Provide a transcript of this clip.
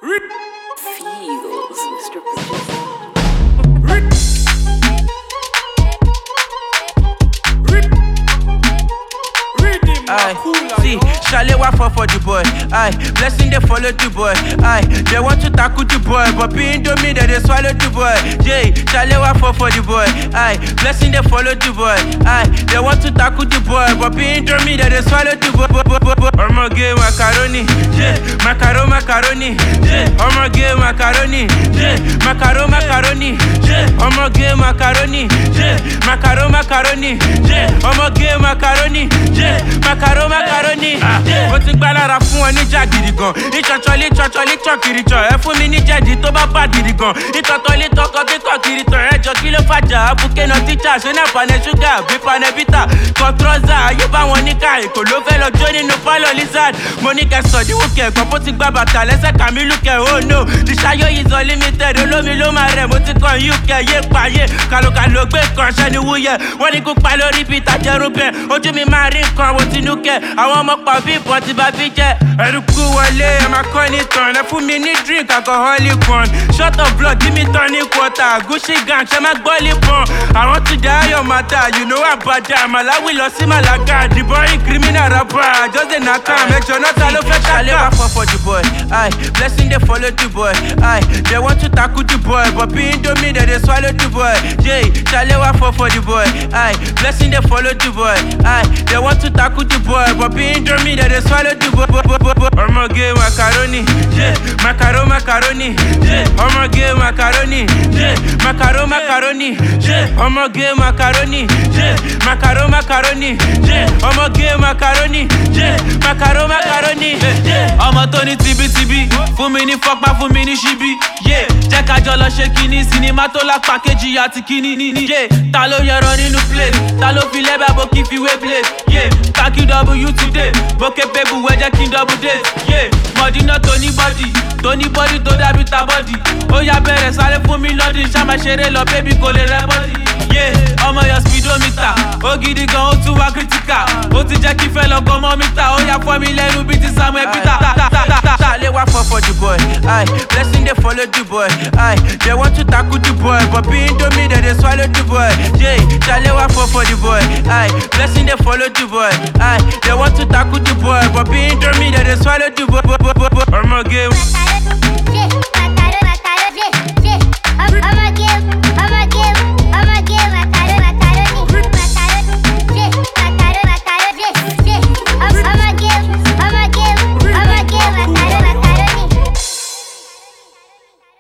Feels, Mr. Producer. Aye, see, Shalewa fall for the boy. Aye, blessing they follow the boy. Aye, they want to tackle the boy, but being to me they swallow the boy. Jay, Shalewa fall for the boy. Aye, blessing they follow the boy. Aye, they want to tackle the boy, but being to me they swallow the boy. I'ma get macaroni, yeah, macaroni, yeah, I'ma get macaroni, yeah, macaroni, yeah, I'ma get macaroni, yeah, macaroni, yeah, I'ma get macaroni, yeah. Macaroni, mo ti gbá lára fún ọ níjà gidi gan. Ìṣọ̀ṣọ̀lì ṣọ̀kìrì ṣọ̀ ẹ fún mi ní jẹ̀dí tó bá bá gidi gan. Ìtọ̀tọ̀lì tọkọ kíkọ̀ kiri tọ̀ ẹ jọ kí ló fàjà. Àbùké náà tíjà ṣé náà panẹ ṣúgà bí panẹ bítà. Kọ̀trọ́sà ayé bá wọn níkà èkó ló fẹ́ lọ jó nínú pálọ̀ lizard. Mo ní kẹ́ sọ̀ díwù kẹ̀ gbọ́n bó ti gbá bàtà lẹ́sẹ̀ Kàmílù kẹ̀ oh no. Ìṣayó is unlimited olómi ló máa rẹ̀ mo ti kàn UK yé payé. Kàlòkàlò gbé kan ṣẹ́ni wúyẹ̀. Wọ́n ní kó pa lórí bí ìtajẹ́rú bẹ́ẹ̀. Ojú mi máa rí nǹkan wo tinú kẹ̀. Àwọn ọmọ pa bí ìbọn ti bá bí jẹ́. Ẹ̀rùkú wọlé ẹ máa kọ́ ní tán. Ẹ fún mi ní drink alcoholic one. Shot of blood give me tonic water. Gucci gang ṣe máa gbọ́ lípọ̀n. Àwọn ti dá ayọ̀ mata you know àbàdà. Màláwì lọ sí Màlága. The boy criminal rapper. Just dey knack am. Ẹjọ́ náà ta ló fẹ́ ṣàkà. Shalewa fall for the boy. Aye, blessing dey follow the boy. Aye, they want to tackle the boy. But being to me they swallow the boy. Jay, Shalewa fall for the boy. Aye, blessing dey follow the boy. Aye, they want to tackle the boy. But being to me they swallow the boy. I'ma get macaroni, yeah, macaroni, yeah, I'ma get macaroni, yeah, macaroni, yeah, I'ma get macaroni, yeah, macaroni, yeah, I'ma get macaroni, yeah, macaroni, yeah. Ọmọ tó ní tibitibi, fún mi ní fọ́pá, fún mi ní ṣíbí, yeah. Jẹ́ ká jọ lọ ṣe kíní, sinimá tó lápá kejì àti kíní, yeah. Ta ló yẹran nínú plate, ta ló fi lẹ́bàá bó kí fi wé plate, yeah. Kaki W today, bókè pébù wẹ́ jẹ́ kí n double date, yeah. Mọ̀dínà tó ní bọ́dì tó dàbí ta bọ́dì. Ó yá bẹ̀rẹ̀ sáré fún mi lọ́dún, ṣá máa ṣeré lọ bébí kò lè rẹ́ bọ́dì, yeah. Ọmọ yọ speedometer, ó gidi gan ó tún wá critical. Ó ti jẹ́ kí fẹ́ lọ gan mọ́ mítà, ó yá fọ́ mi lẹ́nu bí ti Samuel Peter. Shalewa fall for the boy. Aye, blessing they follow the boy. Aye, they want to tackle the boy, but being to me they swallow the boy. Jay, Shalewa fall for the boy. Aye, blessing they follow the boy. Aye, they want to tackle the boy, but being to me they swallow the boy.